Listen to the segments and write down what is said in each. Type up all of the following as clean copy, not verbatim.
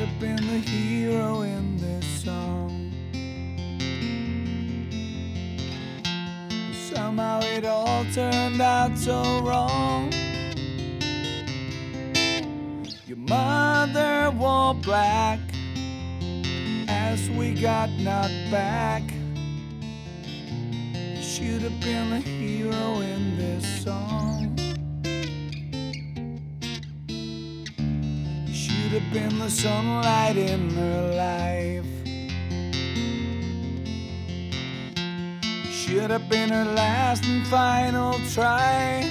have been the hero in this song. Somehow it all turned out so wrong. Your mother wore black as we got knocked back. You should have been the hero in this song. You should have been the sunlight in her life. You should have been her last and final try.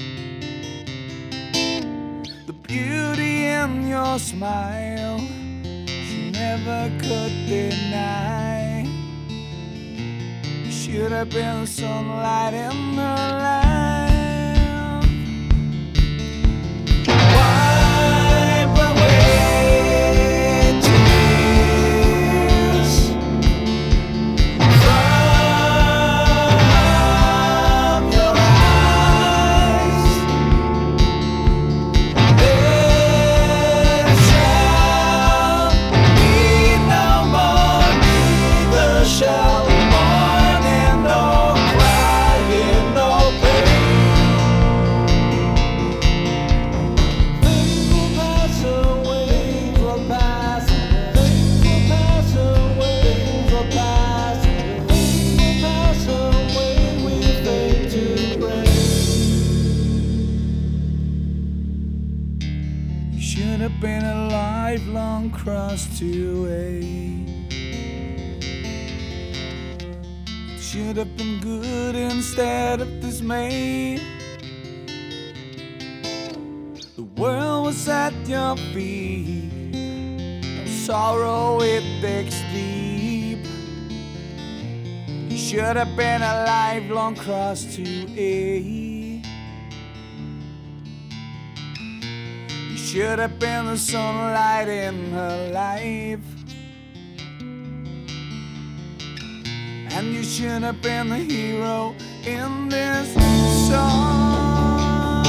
The beauty in your smile she never could deny. You should have been the sunlight in her life. Wipe away tears from your eyes. There shall be no more, neither shall mourning, no crying, no pain. Things will pass away, things will pass away. Things will pass away, things will pass away. Things will pass away, we fade to gray. You should have been a lifelong cross to wait. Should have been good instead of dismay. The world was at your feet, no sorrow it digs deep. You should have been a lifelong cross to ache. You should have been the sunlight in her life. And you should have been the hero in this song.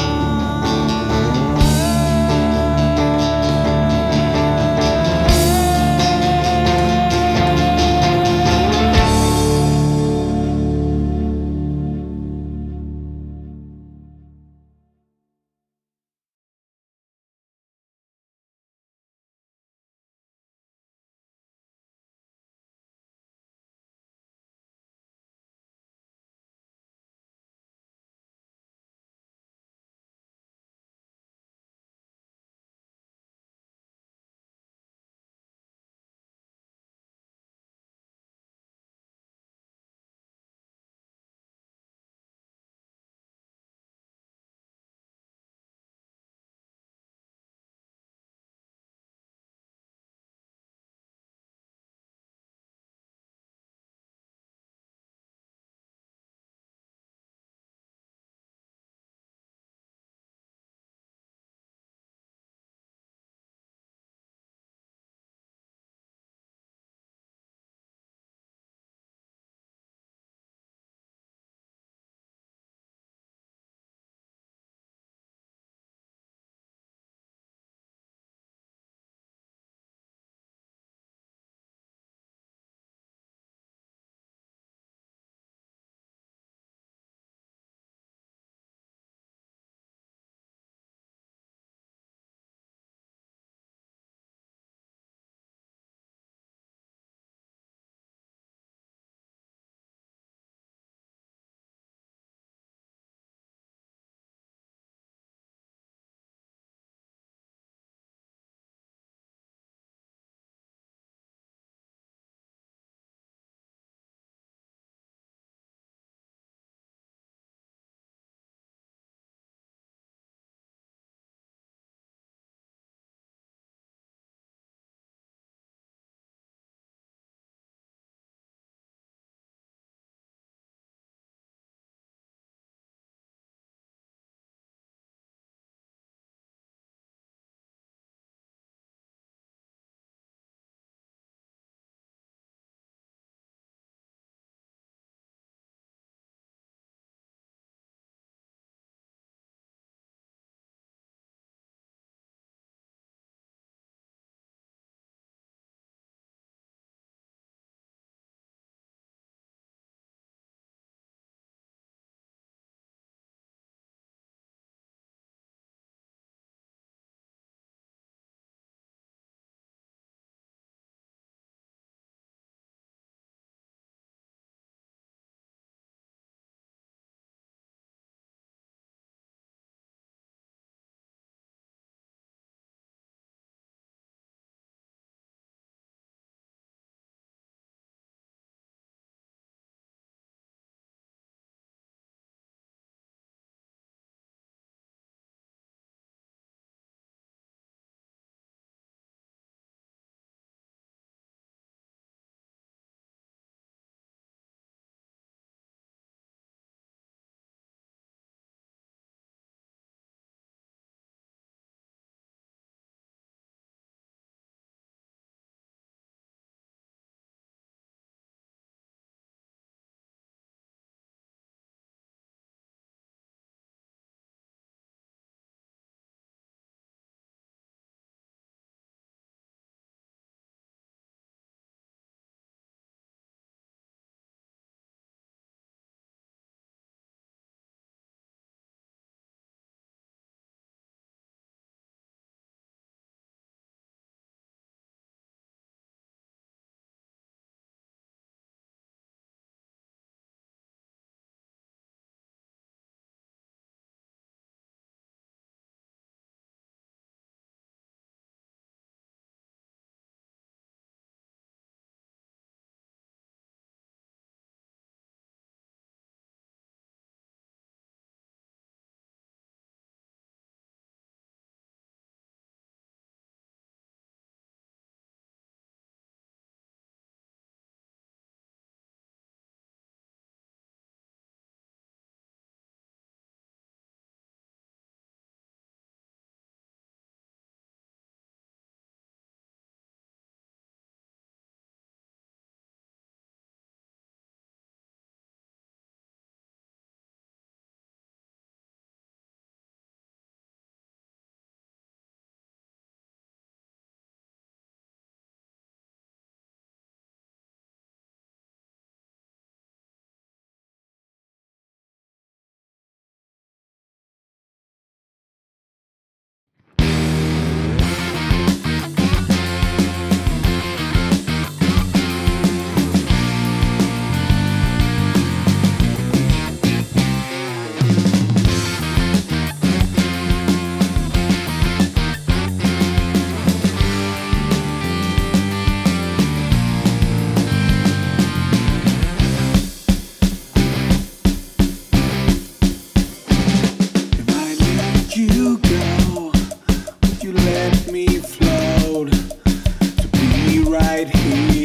road to be right here.